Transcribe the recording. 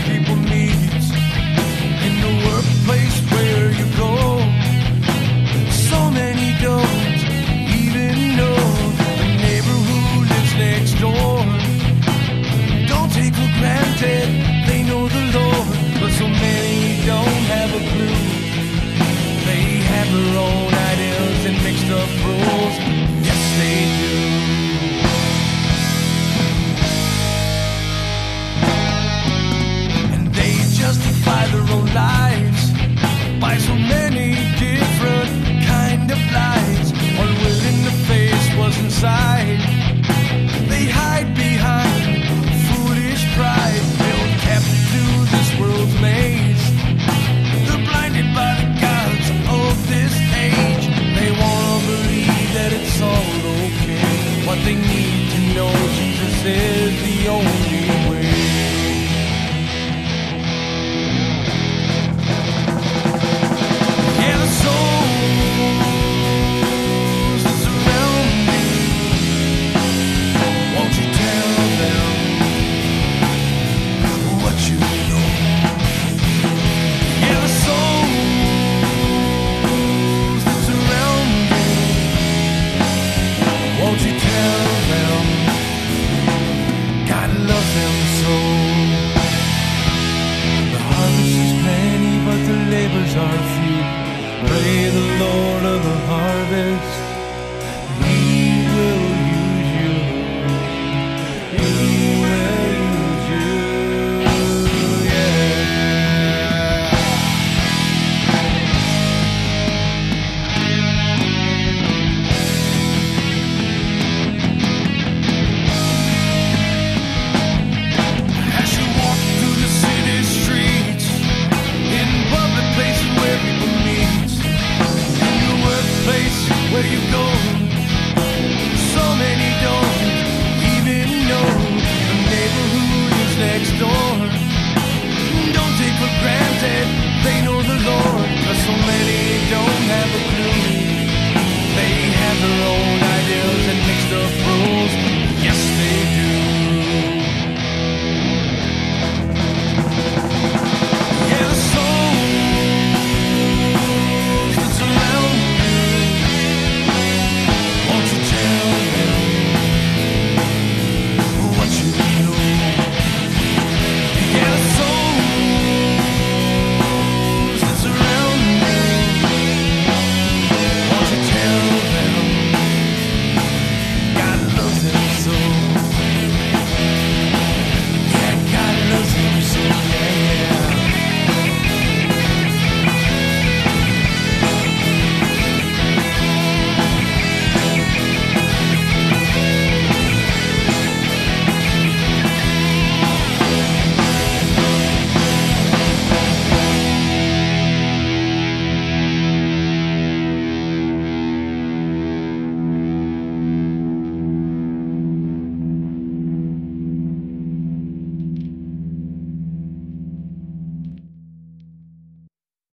people meet, in the workplace where you go. So many don't even know the neighbor who lives next door. Don't take for granted they know the Lord, but so many don't have a clue. They have their own ideas and mixed up rules. Yes, they do. And they justify their own lives by so many different kind of lies, unwilling to face what's inside. They hide behind foolish pride, held captive to this world's maze. They're blinded by the gods of this age. They wanna believe that it's all okay. What they need to know, Jesus is the only way. Yeah, the souls that surround me, won't you tell them what you know? Yeah, the souls that surround me, won't you tell them God loves them so? The harvest is plenty, but the labors are few. Pray the Lord of the harvest, He will use you. He will use you, yeah. As you walk through the city streets, in public places where people meet, in your workplace where you go, so many don't even know the neighbor who lives next door. Don't take for granted they know the Lord, 'cause so many